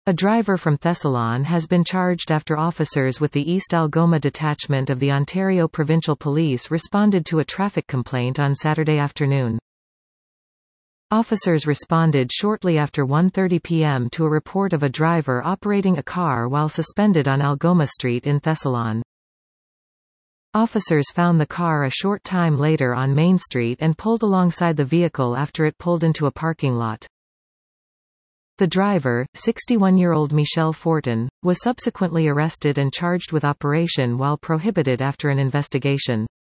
A driver from Thessalon has been charged after officers with the East Algoma detachment of the Ontario Provincial Police responded to a traffic complaint on Saturday afternoon. Officers responded shortly after 1:30 p.m. to a report of a driver operating a car while suspended on Algoma Street in Thessalon. Officers found the car a short time later on Main Street and pulled alongside the vehicle after it pulled into a parking lot. The driver, 61-year-old Michel Fortin, was subsequently arrested and charged with operation while prohibited after an investigation.